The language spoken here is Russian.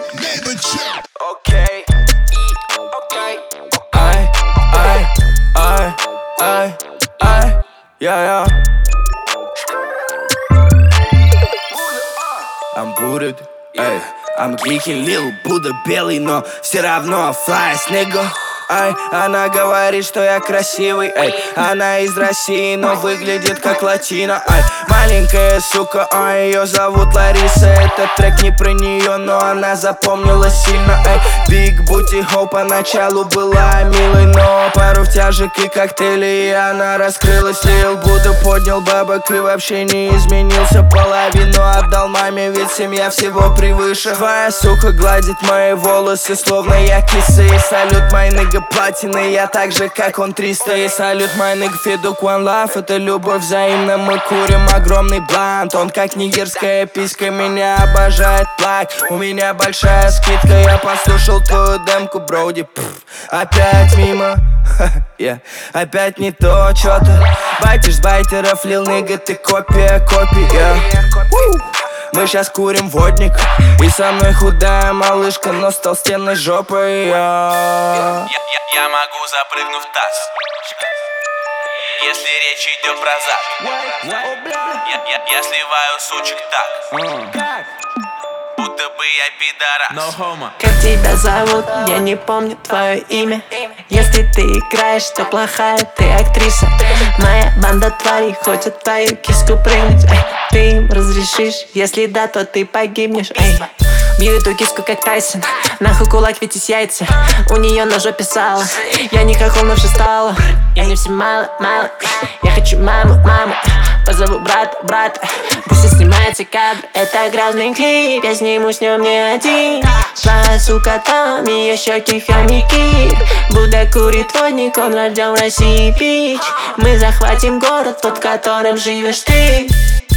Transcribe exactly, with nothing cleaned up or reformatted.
Окей, окей, ай, ай, ай, ай, ай, я, я. I'm booted, эй, I'm geeking, Lil Buddha белый, но все равно flyest, nigga. Ай, она говорит, что я красивый, эй. Она из России, но выглядит как латина, ай. Маленькая сука, а ее зовут Лариса. Этот трек не про нее, но она запомнилась сильно, эй. Big Booty Ho поначалу была милой, но пару втяжек и коктейли, и она раскрылась. Lil Buddha поднял бабок и вообще не изменился. Половину отдал маме, ведь семья всего превыше. Твоя сука гладит мои волосы, словно я киса. И салют, мой нигга платины, я так же, как он триста. И салют, мой нигга Федук One Love. Это любовь взаимна, мы курим огромный блант. Он как нигерская писька, меня обожает плак. У меня большая скидка, я послушал твою демку, броуди. Опять мимо, yeah. Опять не то, чё ты байтишь с байтеров, лил нигга, ты копия, копия. Мы щас курим водник, и со мной худая малышка, но с толстенной жопой, я. Я, я, я могу запрыгнуть в таз, если речь идет про зад. Я, я, я сливаю сучек так, будто бы я пидорас. No homo. Как тебя зовут? Я не помню твое имя. Если ты играешь, то плохая ты актриса. Моя банда тварей хочет твою киску прыгнуть. Эй, ты им разрешишь? Если да, то ты погибнешь. Эй, бью эту киску как Тайсон. Нахуй кулак, ведь из яйца. У нее на жопе сало. Я не хохол, но все стало. Я не все мало, мало. Я хочу маму, маму. Позову брата, брата. Пусть снимается кадр. Это грязный клип. Я сниму с ним не один. Твоя сука там, ее щеки хомяки. Будда курит водник, он рожден в России, пич. Мы захватим город, тот, в котором живешь ты.